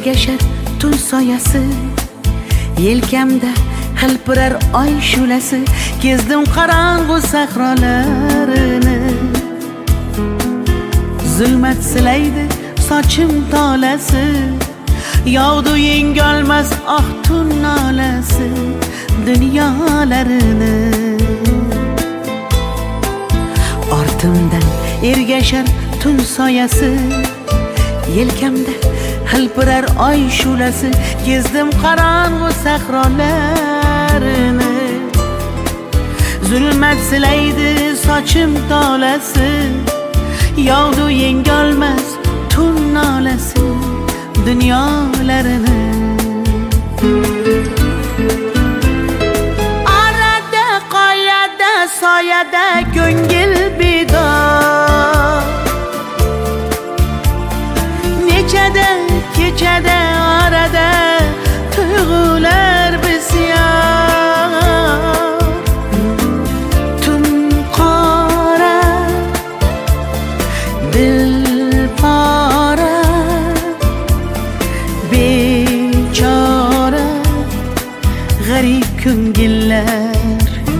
ergashar tun soyasi, yelkamda hilpirar oy shulasi. Kezdim qorong'u sahrolarini, zulmat silaydi sochim tolasi. Yog'du yengolmas ah tun nolasi dunyolarini. Ortimdan ergashar tun soyasi, yelkamda hilpirar oy shulasi. Kezdim qorong'u sahrolarini, zulmat silaydi sochim tolasi. Yog'du yengolmas tun nolasi dunyolarini. Arada qoyada soyada ko'ngil bedor, nechada kechada arada tuyg'ular bisyor. Tun qora dilpora bechora g'arib ko'ngillar.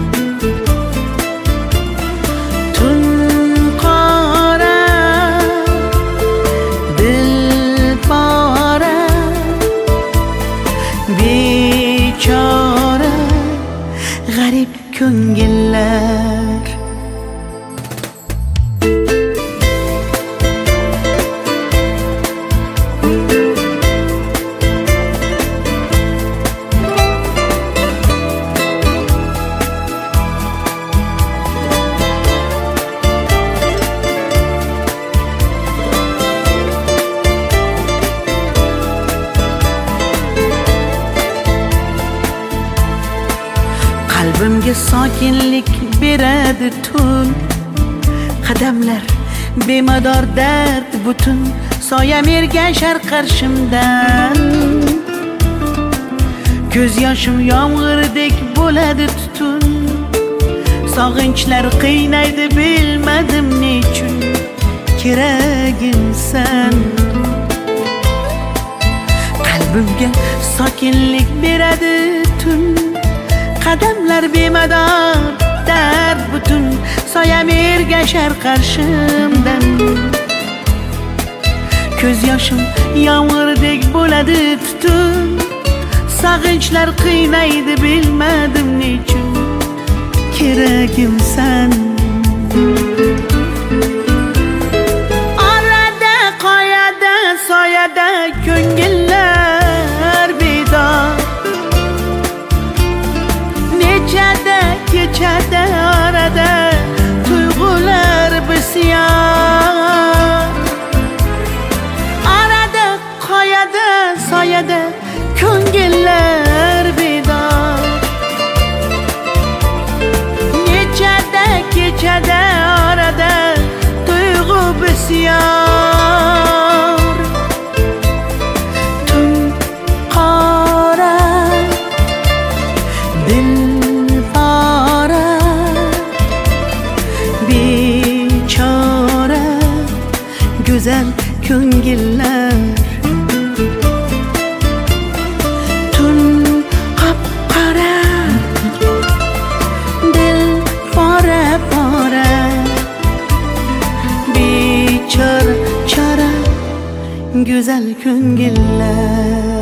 Tun qora dilpora bechora g'arib ko'ngillar. Qalbimga sokinlik beradi tun, qadamlar bemador dard butun. Soyam ergashar qarshimdan, ko'z yoshim yomg'irdek bo'ladi tutun. Sog'inchlar qiynaydi bilmadim nechun, keragimsan. Qalbimga sokinlik beradi tun, qadamlar bemador dard butun. Soyam ergashar qarshimdan, ko'z yoshim yomg'irdek bo'ladi tutun. Sog'inchlar qiynaydi bilmadim nechun, keragimsan. Orada qoyada soyada ko'ngillar bedor, nechada kechada arada tuyg'ular bisyor. Arada qoyada soyada ko'ngillar bedor, nechada kechada arada tuyg'u bisyor. Tun qora dilpora bechora go'zal ko'ngillar. Tun qop-qora dilpora pora bechora chora go'zal ko'ngillar.